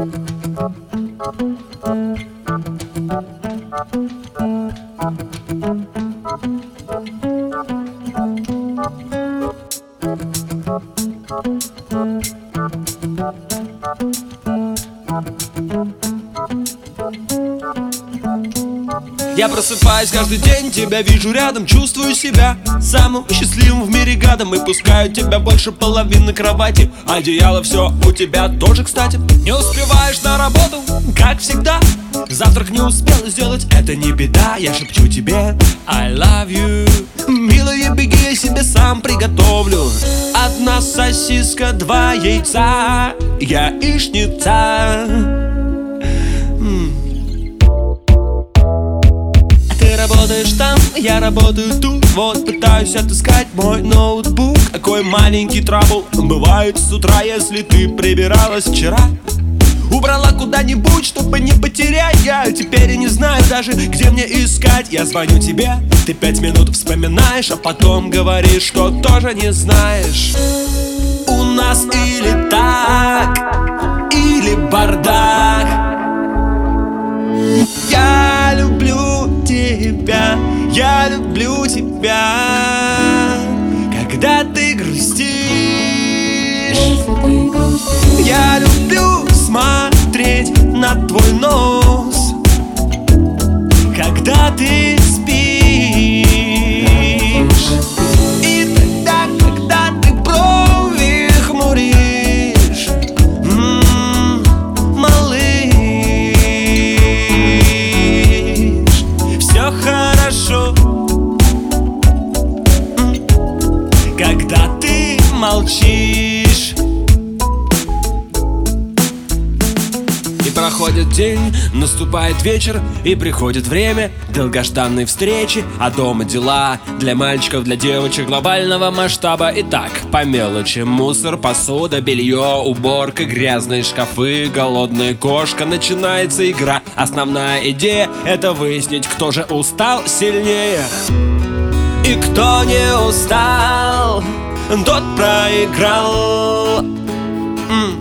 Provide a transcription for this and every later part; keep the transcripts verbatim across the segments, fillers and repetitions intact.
Я просыпаюсь каждый день, тебя вижу рядом, чувствую себя самым счастливым в мире гадом. И пускаю тебя больше половины кровати, одеяло все у тебя тоже, кстати. Не успеваешь на работу, как всегда. Завтрак не успел сделать, это не беда. Я шепчу тебе I love you. Милая, беги, я себе сам приготовлю. Одна сосиска, два яйца, яичница. Работаешь там, я работаю тут. Вот пытаюсь отыскать мой ноутбук. Какой маленький трабл бывает с утра, если ты прибиралась вчера. Убрала куда-нибудь, чтобы не потерять. Я теперь и не знаю даже, где мне искать. Я звоню тебе, ты пять минут вспоминаешь, а потом говоришь, что тоже не знаешь. У нас или так, или бардак. Я люблю тебя, я люблю тебя, когда ты грустишь. Я люблю смотреть на твой нос, когда ты спишь. И тогда, когда ты брови хмуришь, м-м, малыш, все хорошо, когда ты молчишь. И проходит день, наступает вечер, и приходит время долгожданной встречи. А дома дела для мальчиков, для девочек глобального масштаба. Итак, по мелочи: мусор, посуда, белье, уборка, грязные шкафы, голодная кошка. Начинается игра. Основная идея — это выяснить, кто же устал сильнее. И кто не устал, тот проиграл. М.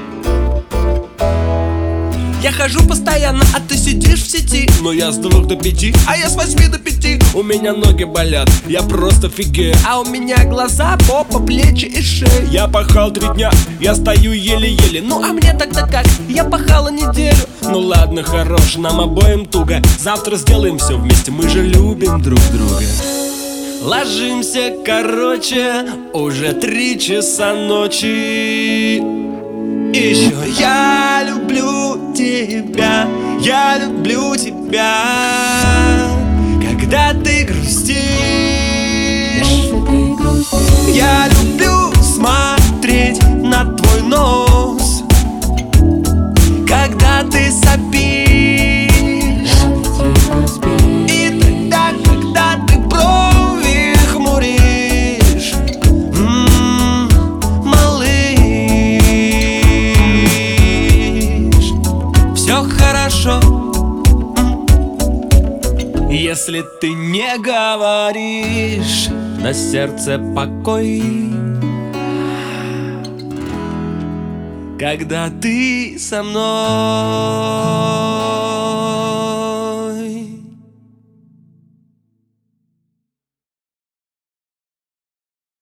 Я хожу постоянно, а ты сидишь в сети. Но я с двух до пяти, а я с восьми до пяти. У меня ноги болят, я просто фигею. А у меня глаза, попа, плечи и шея. Я пахал три дня, я стою еле-еле. Ну а мне тогда как? Я пахала неделю. Ну ладно, хорош, нам обоим туго. Завтра сделаем все вместе, мы же любим друг друга. Ложимся, короче, уже три часа ночи. Еще я люблю тебя, я люблю тебя, когда ты грустишь. Я люблю смотреть на твой нос, когда ты сопишь. И тогда, когда ты брови хмуришь, м-м, малыш, все хорошо, если ты не говоришь, на сердце покой, когда ты со мной.